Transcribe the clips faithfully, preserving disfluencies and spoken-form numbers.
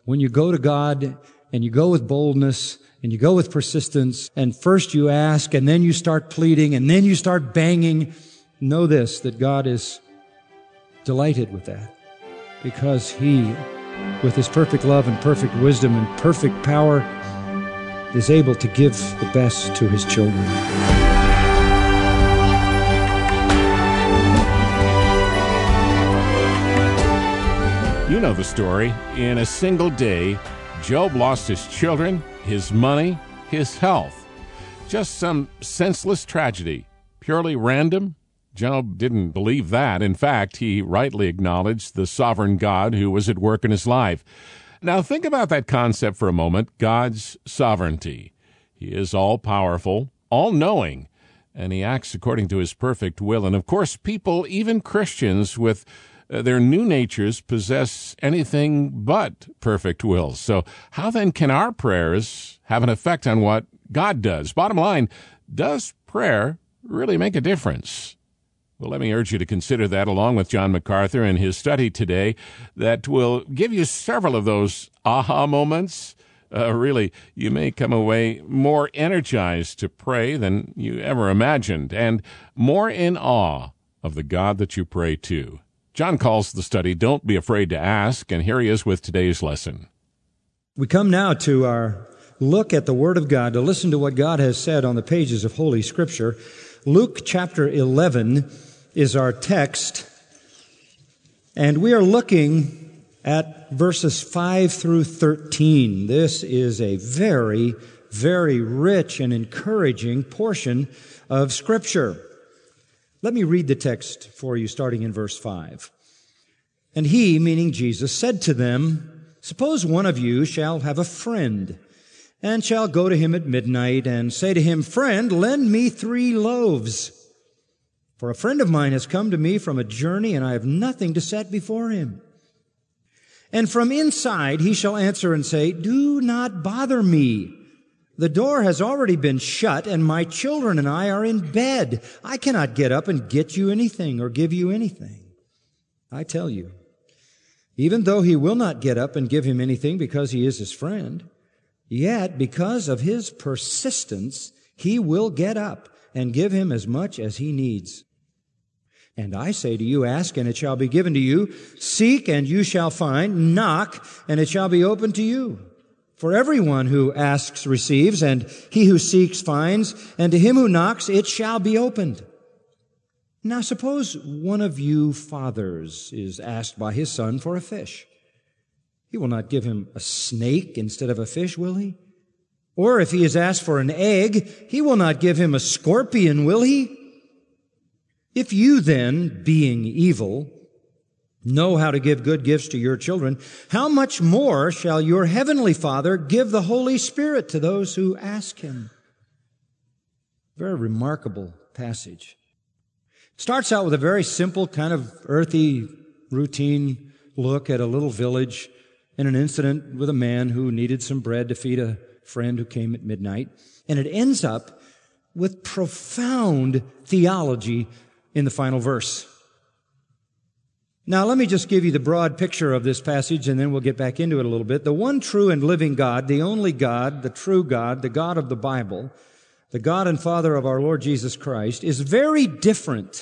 when you go to God and you go with boldness and you go with persistence, and first you ask and then you start pleading and then you start banging, know this, that God is delighted with that, because He, with His perfect love and perfect wisdom and perfect power, is able to give the best to His children. You know the story. In a single day, Job lost his children, his money, his health. Just some senseless tragedy. Purely random? Job didn't believe that. In fact, he rightly acknowledged the sovereign God who was at work in his life. Now think about that concept for a moment, God's sovereignty. He is all-powerful, all-knowing, and He acts according to His perfect will. And of course, people, even Christians with uh, their new natures, possess anything but perfect wills. So how then can our prayers have an effect on what God does? Bottom line, does prayer really make a difference? Well, let me urge you to consider that along with John MacArthur and his study today that will give you several of those aha moments. Uh, really, you may come away more energized to pray than you ever imagined, and more in awe of the God that you pray to. John calls the study, Don't Be Afraid to Ask, and here he is with today's lesson. We come now to our look at the Word of God, to listen to what God has said on the pages of Holy Scripture. Luke chapter eleven is our text, and we are looking at verses five through thirteen. This is a very, very rich and encouraging portion of Scripture. Let me read the text for you, starting in verse five. And He, meaning Jesus, said to them, Suppose one of you shall have a friend, and shall go to him at midnight, and say to him, Friend, lend me three loaves. For a friend of mine has come to me from a journey, and I have nothing to set before him. And from inside he shall answer and say, Do not bother me. The door has already been shut, and my children and I are in bed. I cannot get up and get you anything or give you anything. I tell you, even though he will not get up and give him anything because he is his friend, yet because of his persistence, he will get up and give him as much as he needs. And I say to you, ask, and it shall be given to you. Seek, and you shall find. Knock, and it shall be opened to you. For everyone who asks receives, and he who seeks finds, and to him who knocks it shall be opened. Now suppose one of you fathers is asked by his son for a fish. He will not give him a snake instead of a fish, will he? Or if he is asked for an egg, he will not give him a scorpion, will he? If you then, being evil, know how to give good gifts to your children, how much more shall your heavenly Father give the Holy Spirit to those who ask Him? Very remarkable passage. Starts out with a very simple kind of earthy, routine look at a little village and an incident with a man who needed some bread to feed a friend who came at midnight. And it ends up with profound theology in the final verse. Now, let me just give you the broad picture of this passage, and then we'll get back into it a little bit. The one true and living God, the only God, the true God, the God of the Bible, the God and Father of our Lord Jesus Christ, is very different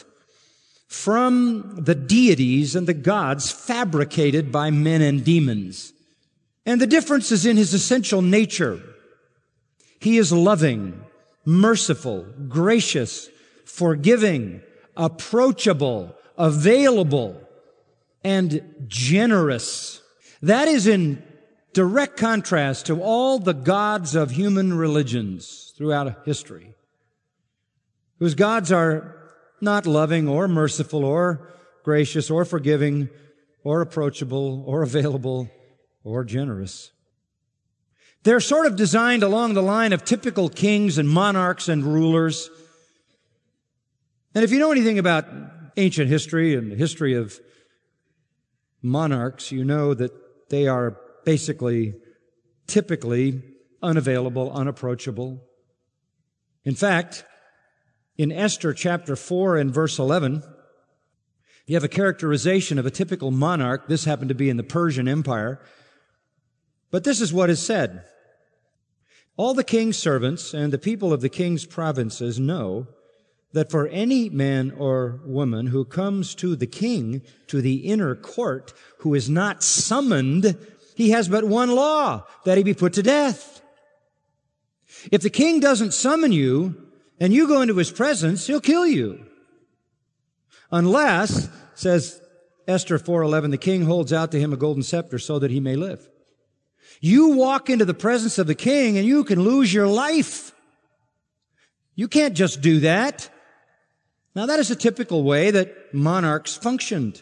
from the deities and the gods fabricated by men and demons. And the difference is in His essential nature. He is loving, merciful, gracious, forgiving, approachable, available, and generous. That is in direct contrast to all the gods of human religions throughout history, whose gods are not loving or merciful or gracious or forgiving or approachable or available or generous. They're sort of designed along the line of typical kings and monarchs and rulers. And if you know anything about ancient history and the history of monarchs, you know that they are basically, typically unavailable, unapproachable. In fact, in Esther chapter four and verse eleven, you have a characterization of a typical monarch. This happened to be in the Persian Empire. But this is what is said. All the king's servants and the people of the king's provinces know that for any man or woman who comes to the king, to the inner court, who is not summoned, he has but one law, that he be put to death. If the king doesn't summon you and you go into his presence, he'll kill you. Unless, says Esther four eleven, the king holds out to him a golden scepter so that he may live. You walk into the presence of the king and you can lose your life. You can't just do that. Now, that is a typical way that monarchs functioned.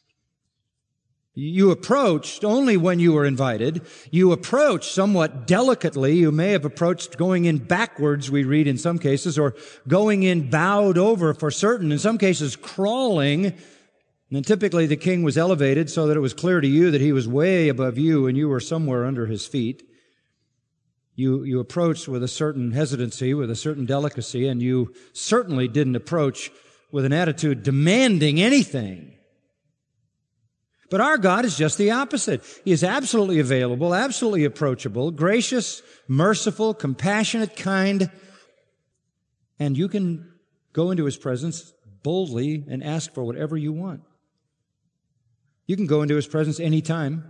You approached only when you were invited. You approached somewhat delicately. You may have approached going in backwards, we read in some cases, or going in bowed over for certain, in some cases crawling. And then typically the king was elevated so that it was clear to you that he was way above you and you were somewhere under his feet. You, you approached with a certain hesitancy, with a certain delicacy, and you certainly didn't approach with an attitude demanding anything. But our God is just the opposite. He is absolutely available, absolutely approachable, gracious, merciful, compassionate, kind, and you can go into His presence boldly and ask for whatever you want. You can go into His presence anytime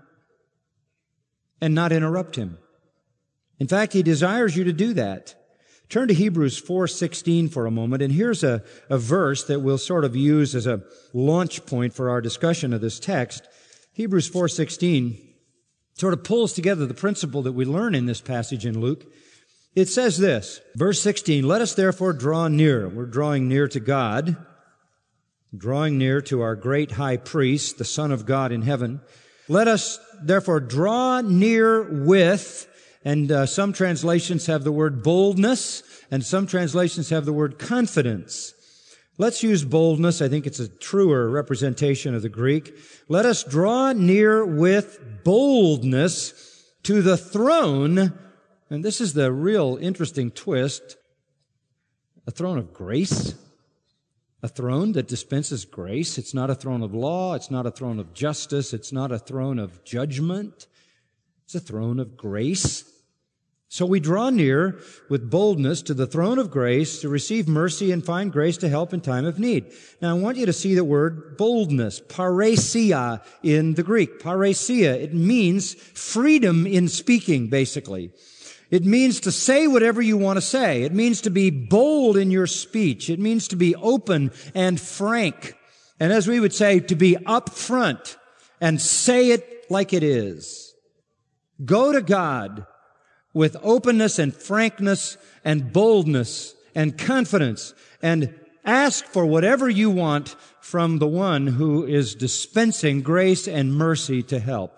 and not interrupt Him. In fact, He desires you to do that. Turn to Hebrews four sixteen for a moment, and here's a, a verse that we'll sort of use as a launch point for our discussion of this text. Hebrews four sixteen sort of pulls together the principle that we learn in this passage in Luke. It says this, verse sixteen, "Let us therefore draw near." We're drawing near to God, drawing near to our great high priest, the Son of God in heaven. "Let us therefore draw near with," and uh, some translations have the word boldness, and some translations have the word confidence. Let's use boldness. I think it's a truer representation of the Greek. "Let us draw near with boldness to the throne," and this is the real interesting twist, a throne of grace. A throne that dispenses grace. It's not a throne of law. It's not a throne of justice. It's not a throne of judgment. It's a throne of grace. So we draw near with boldness to the throne of grace to receive mercy and find grace to help in time of need. Now I want you to see the word boldness, parousia in the Greek. Parousia, it means freedom in speaking, basically. It means to say whatever you want to say. It means to be bold in your speech. It means to be open and frank. And as we would say, to be upfront and say it like it is. Go to God with openness and frankness and boldness and confidence and ask for whatever you want from the one who is dispensing grace and mercy to help.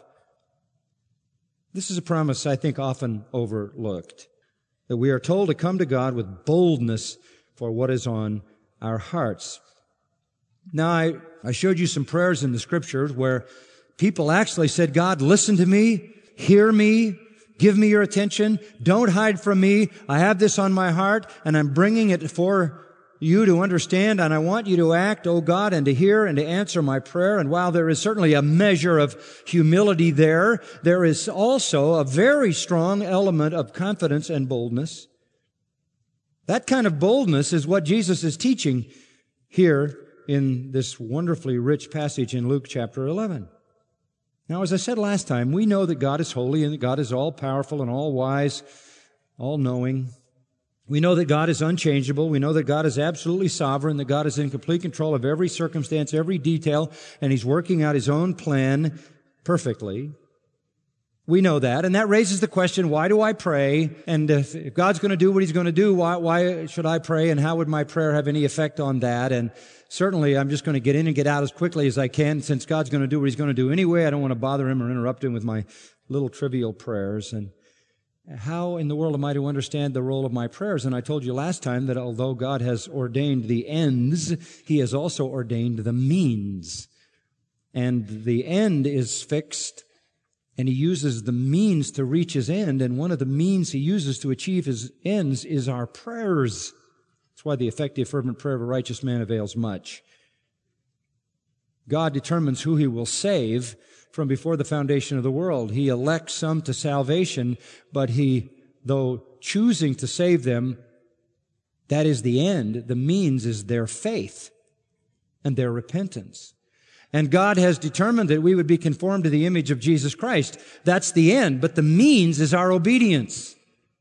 This is a promise I think often overlooked, that we are told to come to God with boldness for what is on our hearts. Now, I, I showed you some prayers in the Scriptures where people actually said, "God, listen to me, hear me, give me your attention, don't hide from me. I have this on my heart, and I'm bringing it for you to understand, and I want you to act, O God, and to hear and to answer my prayer." And while there is certainly a measure of humility there, there is also a very strong element of confidence and boldness. That kind of boldness is what Jesus is teaching here in this wonderfully rich passage in Luke chapter eleven. Now, as I said last time, we know that God is holy and that God is all-powerful and all-wise, all-knowing. We know that God is unchangeable. We know that God is absolutely sovereign, that God is in complete control of every circumstance, every detail, and He's working out His own plan perfectly. We know that, and that raises the question, why do I pray? And if, if God's going to do what He's going to do, why, why should I pray, and how would my prayer have any effect on that? And certainly I'm just going to get in and get out as quickly as I can, since God's going to do what He's going to do anyway. I don't want to bother Him or interrupt Him with my little trivial prayers. And how in the world am I to understand the role of my prayers? And I told you last time that although God has ordained the ends, He has also ordained the means. And the end is fixed, and He uses the means to reach His end. And one of the means He uses to achieve His ends is our prayers. That's why the effective, fervent prayer of a righteous man avails much. God determines who He will save from before the foundation of the world. He elects some to salvation, but He, though choosing to save them, that is the end. The means is their faith and their repentance. And God has determined that we would be conformed to the image of Jesus Christ. That's the end, but the means is our obedience.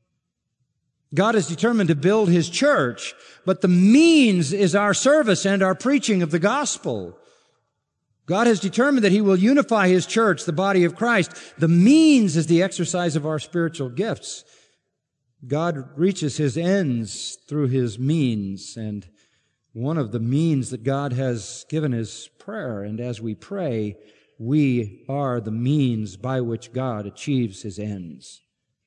God has determined to build His church, but the means is our service and our preaching of the gospel. God has determined that He will unify His church, the body of Christ. The means is the exercise of our spiritual gifts. God reaches His ends through His means, and one of the means that God has given is prayer. And as we pray, we are the means by which God achieves His ends.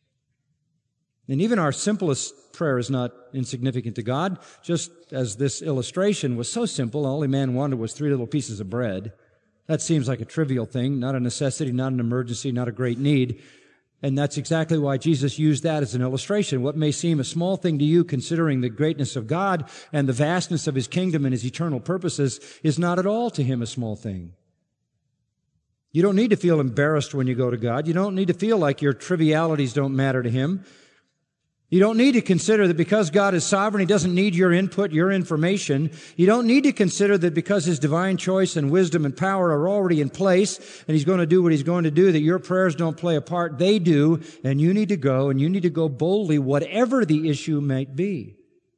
And even our simplest prayer is not insignificant to God. Just as this illustration was so simple, all a man wanted was three little pieces of bread. That seems like a trivial thing, not a necessity, not an emergency, not a great need. And that's exactly why Jesus used that as an illustration. What may seem a small thing to you, considering the greatness of God and the vastness of His kingdom and His eternal purposes, is not at all to Him a small thing. You don't need to feel embarrassed when you go to God. You don't need to feel like your trivialities don't matter to Him. You don't need to consider that because God is sovereign, He doesn't need your input, your information. You don't need to consider that because His divine choice and wisdom and power are already in place and He's going to do what He's going to do, that your prayers don't play a part. They do, and you need to go, and you need to go boldly, whatever the issue might be.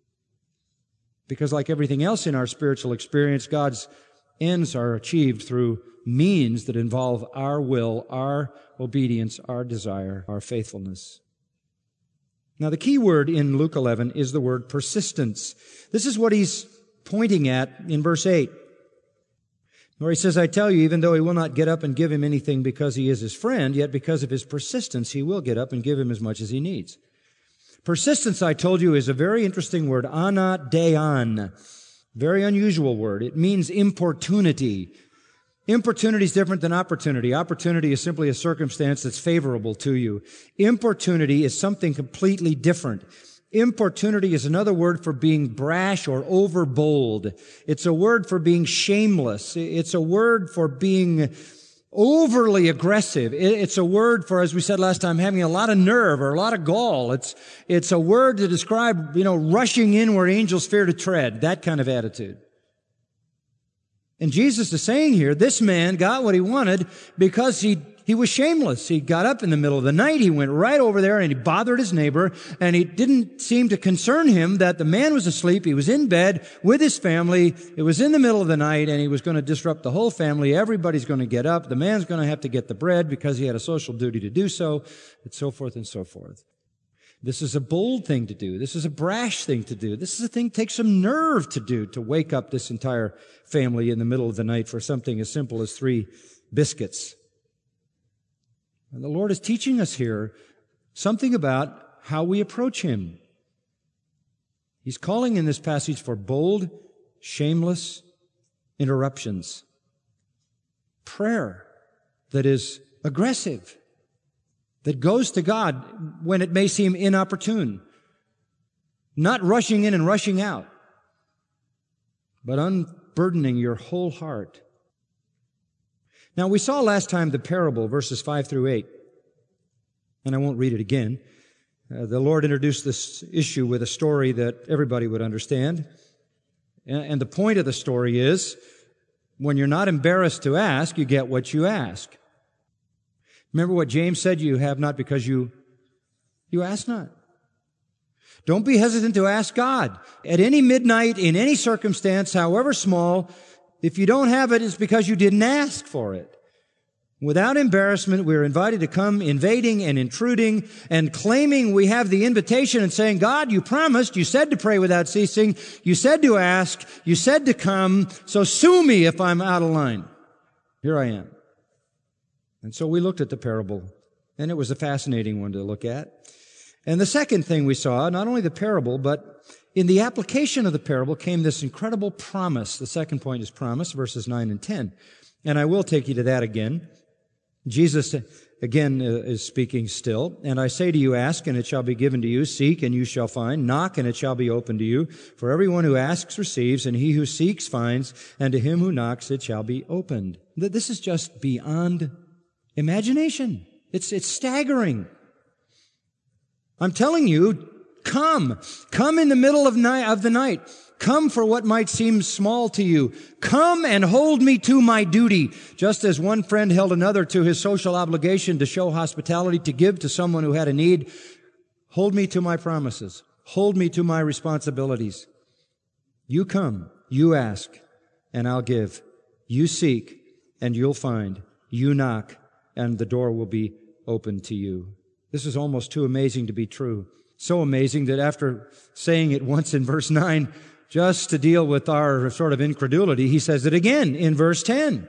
Because like everything else in our spiritual experience, God's ends are achieved through means that involve our will, our obedience, our desire, our faithfulness. Now, the key word in Luke eleven is the word persistence. This is what he's pointing at in verse eight, where he says, I tell you, even though he will not get up and give him anything because he is his friend, yet because of his persistence, he will get up and give him as much as he needs. Persistence, I told you, is a very interesting word, anadeion. Very unusual word. It means importunity. Importunity is different than opportunity. Opportunity is simply a circumstance that's favorable to you. Importunity is something completely different. Importunity is another word for being brash or overbold. It's a word for being shameless. It's a word for being overly aggressive. It's a word for, as we said last time, having a lot of nerve or a lot of gall. It's, it's a word to describe, you know, rushing in where angels fear to tread. That kind of attitude. And Jesus is saying here, this man got what he wanted because he he was shameless. He got up in the middle of the night, he went right over there and he bothered his neighbor, and it didn't seem to concern him that the man was asleep. He was in bed with his family. It was in the middle of the night, and he was going to disrupt the whole family. Everybody's going to get up. The man's going to have to get the bread because he had a social duty to do so, and so forth and so forth. This is a bold thing to do. This is a brash thing to do. This is a thing that takes some nerve to do, to wake up this entire family in the middle of the night for something as simple as three biscuits. And the Lord is teaching us here something about how we approach Him. He's calling in this passage for bold, shameless interruptions. Prayer that is aggressive, that goes to God when it may seem inopportune. Not rushing in and rushing out, but unburdening your whole heart. Now, we saw last time the parable, verses five through eight, and I won't read it again. Uh, the Lord introduced this issue with a story that everybody would understand. And, and the point of the story is, when you're not embarrassed to ask, you get what you ask. Remember what James said, you have not because you, you ask not. Don't be hesitant to ask God. At any midnight, in any circumstance, however small, if you don't have it, it's because you didn't ask for it. Without embarrassment, we're invited to come invading and intruding and claiming we have the invitation and saying, God, you promised, you said to pray without ceasing, you said to ask, you said to come, so sue me if I'm out of line. Here I am. And so we looked at the parable, and it was a fascinating one to look at. And the second thing we saw, not only the parable, but in the application of the parable came this incredible promise. The second point is promise, verses nine and ten. And I will take you to that again. Jesus again uh, is speaking still. And I say to you, ask, and it shall be given to you. Seek, and you shall find. Knock, and it shall be opened to you. For everyone who asks receives, and he who seeks finds, and to him who knocks it shall be opened. This is just beyond imagination. It's, it's staggering. I'm telling you, come. Come in the middle of, night, of the night. Come for what might seem small to you. Come and hold me to my duty, just as one friend held another to his social obligation to show hospitality, to give to someone who had a need. Hold me to my promises. Hold me to my responsibilities. You come, you ask, and I'll give. You seek, and you'll find. You knock, and the door will be open to you. This is almost too amazing to be true. So amazing that after saying it once in verse nine, just to deal with our sort of incredulity, he says it again in verse ten.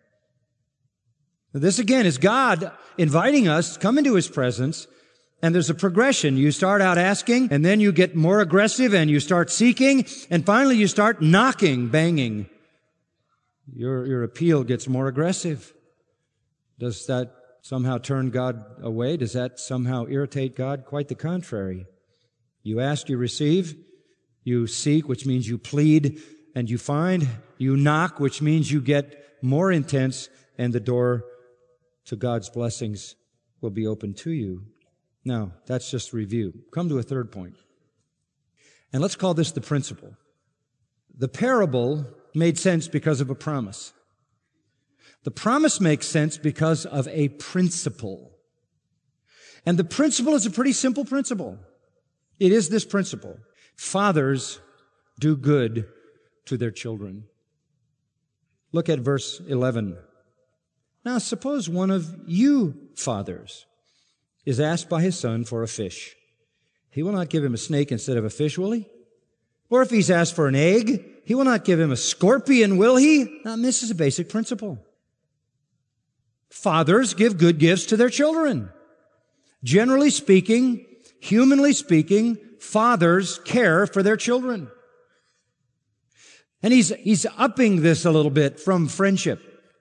This again is God inviting us to come into His presence, and there's a progression. You start out asking, and then you get more aggressive, and you start seeking, and finally you start knocking, banging. Your, your appeal gets more aggressive. Does that somehow turn God away? Does that somehow irritate God? Quite the contrary. You ask, you receive. You seek, which means you plead, and you find. You knock, which means you get more intense, and the door to God's blessings will be open to you. Now, that's just review. Come to a third point. And let's call this the principle. The parable made sense because of a promise. The promise makes sense because of a principle. And the principle is a pretty simple principle. It is this principle. Fathers do good to their children. Look at verse eleven. Now, suppose one of you fathers is asked by his son for a fish. He will not give him a snake instead of a fish, will he? Or if he's asked for an egg, he will not give him a scorpion, will he? Now, this is a basic principle. Fathers give good gifts to their children. Generally speaking, humanly speaking, fathers care for their children. And he's, he's upping this a little bit from friendship.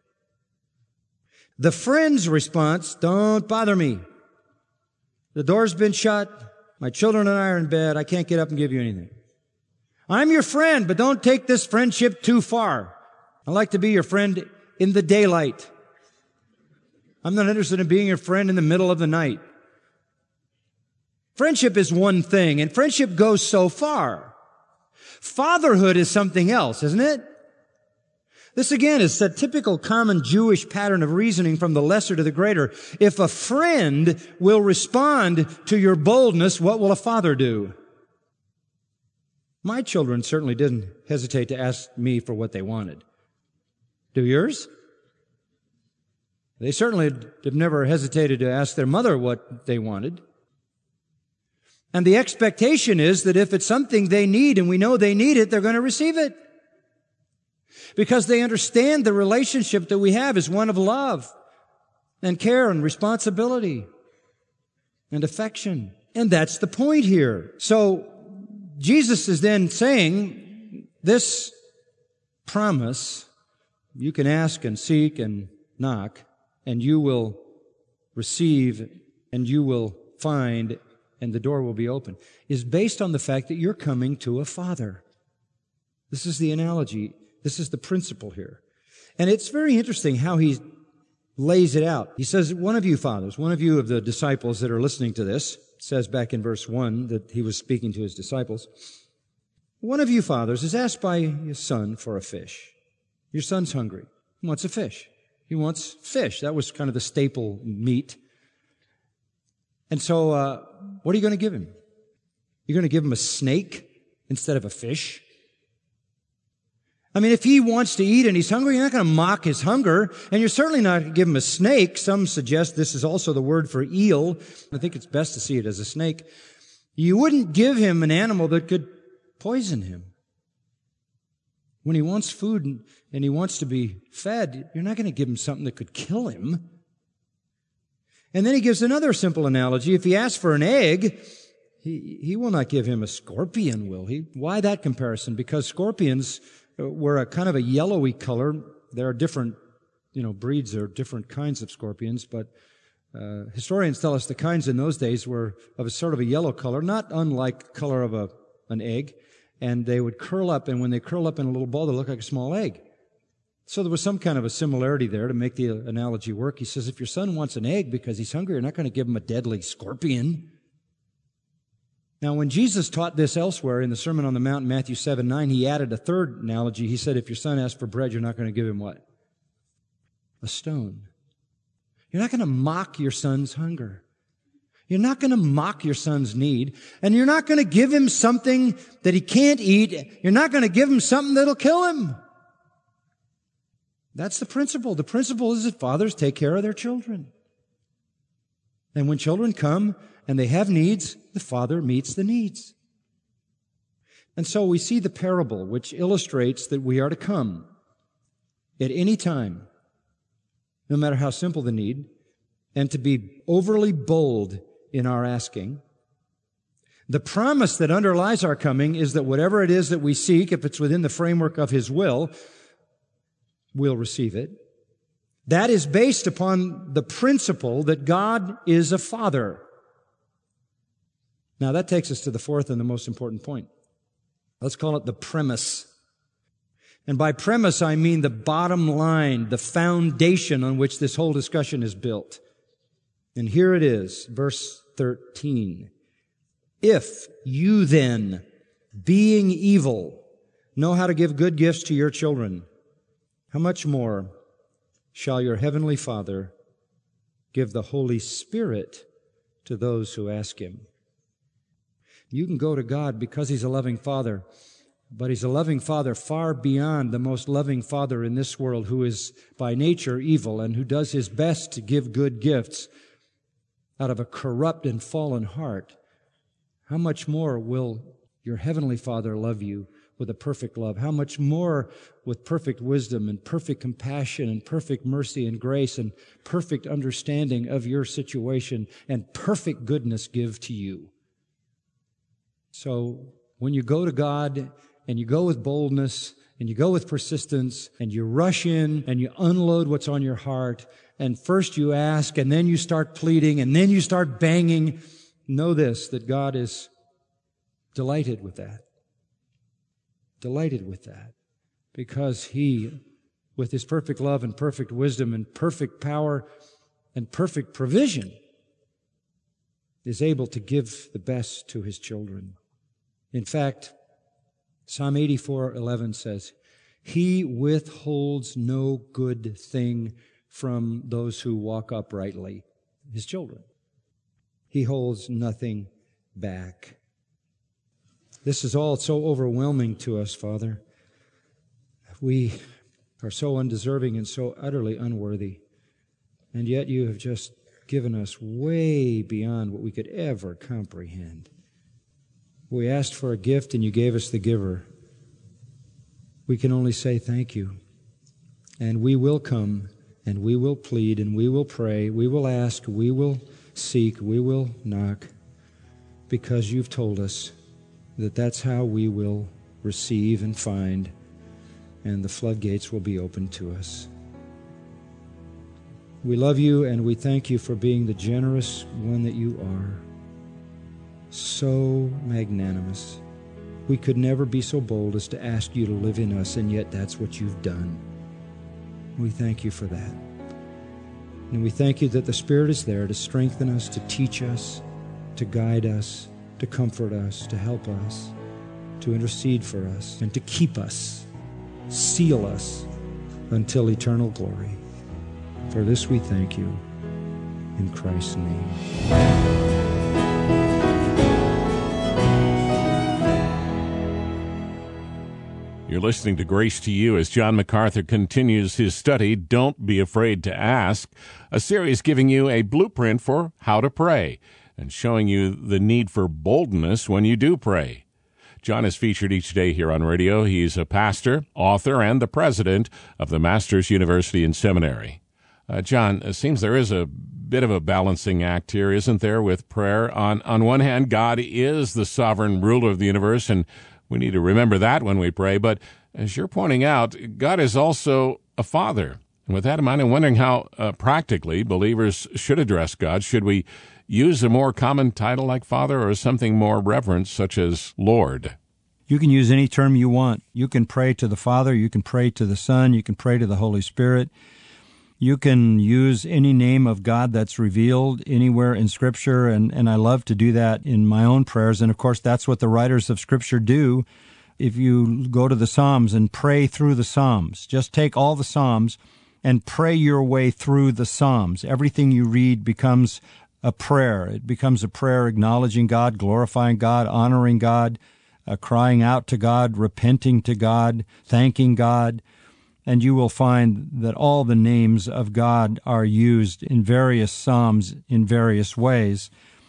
The friend's response, don't bother me. The door's been shut. My children and I are in bed. I can't get up and give you anything. I'm your friend, but don't take this friendship too far. I like to be your friend in the daylight. I'm not interested in being your friend in the middle of the night. Friendship is one thing, and friendship goes so far. Fatherhood is something else, isn't it? This again is a typical common Jewish pattern of reasoning from the lesser to the greater. If a friend will respond to your boldness, what will a father do? My children certainly didn't hesitate to ask me for what they wanted. Do yours? They certainly have never hesitated to ask their mother what they wanted. And the expectation is that if it's something they need and we know they need it, they're going to receive it. Because they understand the relationship that we have is one of love and care and responsibility and affection. And that's the point here. So Jesus is then saying this promise, you can ask and seek and knock, and you will receive and you will find and the door will be open, is based on the fact that you're coming to a father. This is the analogy. This is the principle here. And it's very interesting how he lays it out. He says, one of you fathers, one of you of the disciples that are listening to this, says back in verse one that he was speaking to his disciples, one of you fathers is asked by his son for a fish. Your son's hungry. He wants a fish. He wants fish. That was kind of the staple meat. And so, uh, what are you going to give him? You're going to give him a snake instead of a fish? I mean, if he wants to eat and he's hungry, you're not going to mock his hunger, and you're certainly not going to give him a snake. Some suggest this is also the word for eel. I think it's best to see it as a snake. You wouldn't give him an animal that could poison him. When he wants food and, and he wants to be fed, you're not going to give him something that could kill him. And then he gives another simple analogy. If he asks for an egg, he, he will not give him a scorpion, will he? Why that comparison? Because scorpions were a kind of a yellowy color. There are different, you know, breeds or different kinds of scorpions, but Uh, historians tell us the kinds in those days were of a sort of a yellow color, not unlike the color of a, an egg, and they would curl up, and when they curl up in a little ball, they look like a small egg. So there was some kind of a similarity there to make the analogy work. He says, if your son wants an egg because he's hungry, you're not going to give him a deadly scorpion. Now, when Jesus taught this elsewhere in the Sermon on the Mount in Matthew seven nine, he added a third analogy. He said, if your son asks for bread, you're not going to give him what? A stone. You're not going to mock your son's hunger. You're not going to mock your son's need. And you're not going to give him something that he can't eat. You're not going to give him something that'll kill him. That's the principle. The principle is that fathers take care of their children. And when children come and they have needs, the father meets the needs. And so we see the parable which illustrates that we are to come at any time, no matter how simple the need, and to be overly bold in our asking. The promise that underlies our coming is that whatever it is that we seek, if it's within the framework of His will, we'll receive it. That is based upon the principle that God is a Father. Now that takes us to the fourth and the most important point. Let's call it the premise. And by premise, I mean the bottom line, the foundation on which this whole discussion is built. And here it is, verse thirteen. If you then, being evil, know how to give good gifts to your children, how much more shall your heavenly Father give the Holy Spirit to those who ask Him? You can go to God because He's a loving Father, but He's a loving Father far beyond the most loving father in this world, who is by nature evil and who does his best to give good gifts out of a corrupt and fallen heart. How much more will your heavenly Father love you with a perfect love? How much more with perfect wisdom and perfect compassion and perfect mercy and grace and perfect understanding of your situation and perfect goodness give to you? So when you go to God and you go with boldness and you go with persistence and you rush in and you unload what's on your heart, and first you ask and then you start pleading and then you start banging, know this, that God is delighted with that. Delighted with that. Because He, with His perfect love and perfect wisdom and perfect power and perfect provision, is able to give the best to His children. In fact, Psalm eighty-four eleven says, He withholds no good thing from those who walk uprightly, His children. He holds nothing back. This is all so overwhelming to us, Father. We are so undeserving and so utterly unworthy. And yet You have just given us way beyond what we could ever comprehend. We asked for a gift and You gave us the giver. We can only say thank You. And we will come and we will plead and we will pray. We will ask, we will seek, we will knock, because You've told us that that's how we will receive and find, and the floodgates will be open to us. We love You and we thank You for being the generous one that You are. So magnanimous. We could never be so bold as to ask You to live in us, and yet that's what You've done. We thank You for that. And we thank You that the Spirit is there to strengthen us, to teach us, to guide us, to comfort us, to help us, to intercede for us, and to keep us, seal us until eternal glory. For this we thank You in Christ's name. You're listening to Grace to You as John MacArthur continues his study, Don't Be Afraid to Ask, a series giving you a blueprint for how to pray and showing you the need for boldness when you do pray. John is featured each day here on radio. He's a pastor, author, and the president of the Masters University and Seminary. Uh, John, it seems there is a bit of a balancing act here, isn't there, with prayer? On, on one hand, God is the sovereign ruler of the universe, and we need to remember that when we pray. But as you're pointing out, God is also a father, And with that in mind, I'm wondering how uh, practically believers should address God. Should we use a more common title like Father or something more reverent such as Lord? You can use any term you want. You can pray to the Father, you can pray to the Son, you can pray to the Holy Spirit. You can use any name of God that's revealed anywhere in Scripture, and, and I love to do that in my own prayers. And, of course, that's what the writers of Scripture do. If you go to the Psalms and pray through the Psalms, just take all the Psalms and pray your way through the Psalms. Everything you read becomes a prayer. It becomes a prayer acknowledging God, glorifying God, honoring God, uh, crying out to God, repenting to God, thanking God. And you will find that all the names of God are used in various psalms in various ways.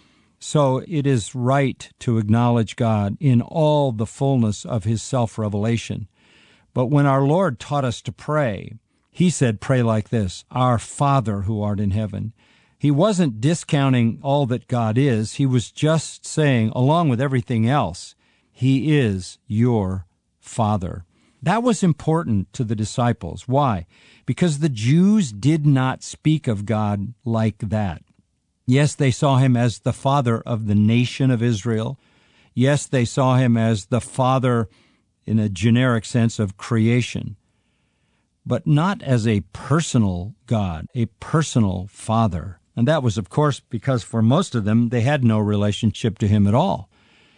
So it is right to acknowledge God in all the fullness of His self-revelation. But when our Lord taught us to pray, He said, pray like this, Our Father who art in heaven. He wasn't discounting all that God is. He was just saying, along with everything else, He is your Father. That was important to the disciples. Why? Because the Jews did not speak of God like that. Yes, they saw Him as the Father of the nation of Israel. Yes, they saw Him as the Father in a generic sense of creation, but not as a personal God, a personal Father. And that was, of course, because for most of them, they had no relationship to Him at all.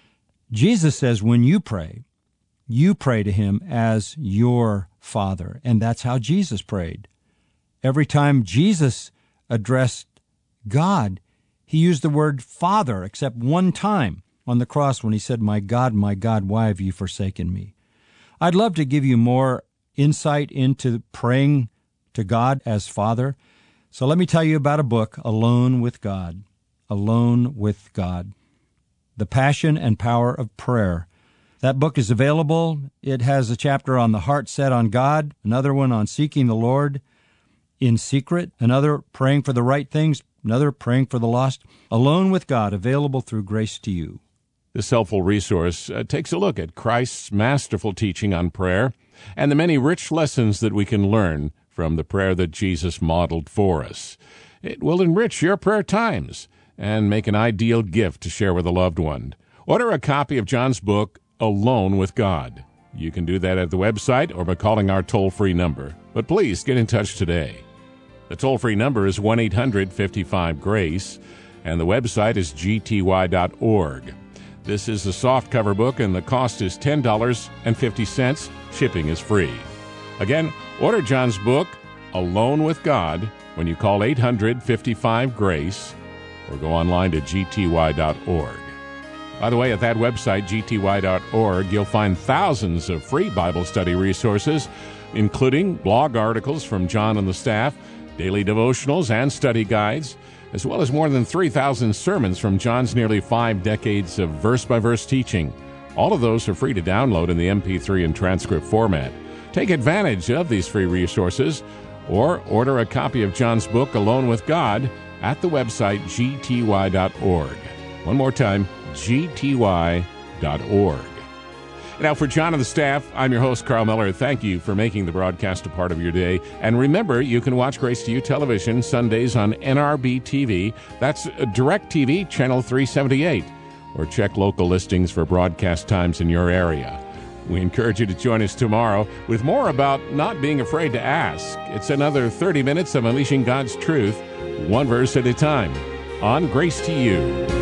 Jesus says, when you pray, you pray to Him as your Father. And that's how Jesus prayed. Every time Jesus addressed God, He used the word Father, except one time on the cross when He said, My God, my God, why have you forsaken me? I'd love to give you more insight into praying to God as Father. So let me tell you about a book, Alone with God. Alone with God. The Passion and Power of Prayer. That book is available. It has a chapter on the heart set on God, another one on seeking the Lord in secret, another praying for the right things, another praying for the lost. Alone with God, available through Grace to You. This helpful resource uh, takes a look at Christ's masterful teaching on prayer and the many rich lessons that we can learn from the prayer that Jesus modeled for us. It will enrich your prayer times and make an ideal gift to share with a loved one. Order a copy of John's book, Alone with God. You can do that at the website or by calling our toll-free number. But please get in touch today. The toll-free number is one eight hundred fifty-five GRACE, and the website is g t y dot org. This is a softcover book, and the cost is ten dollars and fifty cents. Shipping is free. Again, order John's book, Alone with God, when you call eight hundred fifty-five GRACE or go online to g t y dot org. By the way, at that website, g t y dot org, you'll find thousands of free Bible study resources, including blog articles from John and the staff, daily devotionals and study guides, as well as more than three thousand sermons from John's nearly five decades of verse-by-verse teaching. All of those are free to download in the M P three and transcript format. Take advantage of these free resources or order a copy of John's book, Alone with God, at the website g t y dot org. One more time, g t y dot org. Now, for John and the staff, I'm your host, Carl Miller. Thank you for making the broadcast a part of your day. And remember, you can watch Grace to You television Sundays on N R B T V. That's DirecTV, channel three seventy-eight. Or check local listings for broadcast times in your area. We encourage you to join us tomorrow with more about not being afraid to ask. It's another thirty minutes of unleashing God's truth, one verse at a time, on Grace to You.